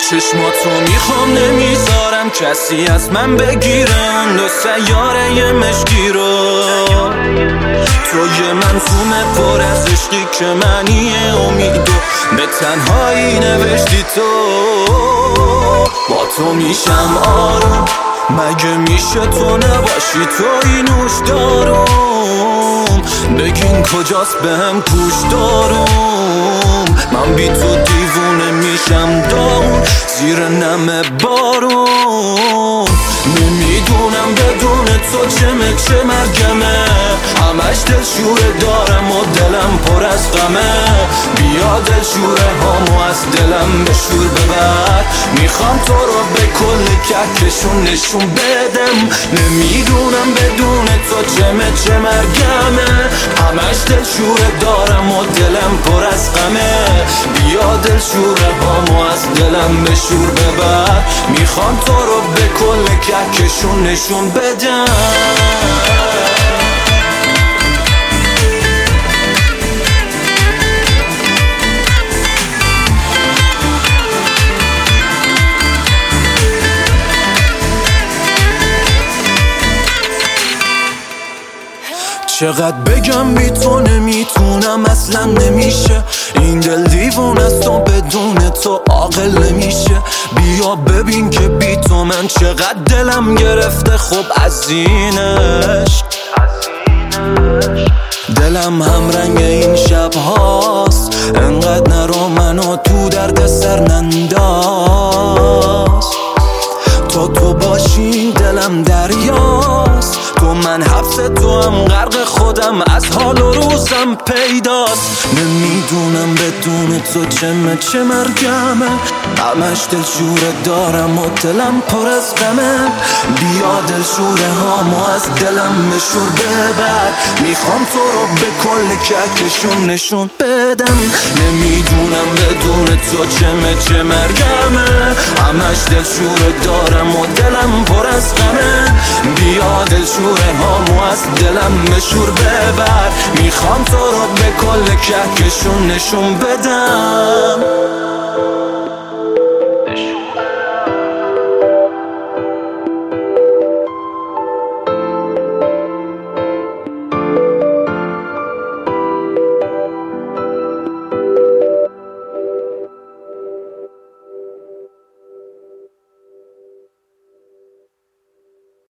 چشماتو میخوام نمیذارم کسی از من بگیره اون دو سیاره مشکی رو. توی منظومه پر از عشقی که معنی امیدو به تنهایی نوشتی تو. با تو میشم آروم مگه میشه تو نباشی توی نوش داروم. بگین کجاست بهم پوش داروم. من بی تو دیوونه میشم داغون زیر نم بارون. نمیدونم بدون تو چه مرگمه. همش دلشوره دارم و دلم پر از غمه. بیا دلشوره هامو از دلم به شور ببر. میخوام تو رو به کل کهکشون نشون بدم. نمیدونم بدون تو چه مرگمه. همش دلشوره دارم و دلم پر از غمه. بیا دلشوره هامو از دلم به شور ببر. میخوام تو رو به کل کهکشون نشون بدم. چقدر بگم بی تو نمیتونم اصلا نمیشه. این دل دیوونه است و بدون تو عاقل نمیشه. بیا ببین که بی تو من چقدر دلم گرفته. خب از اینش دلم هم رنگ این شب هاست. انقدر نرو منو تو درد سر ننداز. تو باشی دلم دریاست. تو من حبس تو هم غرق خودم از حال و روزم پیداست. نمیدونم بدون تو چه مرگمه. همش دلشوره دارم و دلم پر از غمه. بیا دلشوره هامو از دلم بشور ببر. میخوام تو رو به کل کهکشون نشون بدم. نمیدونم بدون تو چه مرگمه. همش دلشوره دارم و دلم پر از غمه. بیا دلشوره هامو از دلم بشور ببر. میخوام تو رو به کل کهکشون نشون بدم.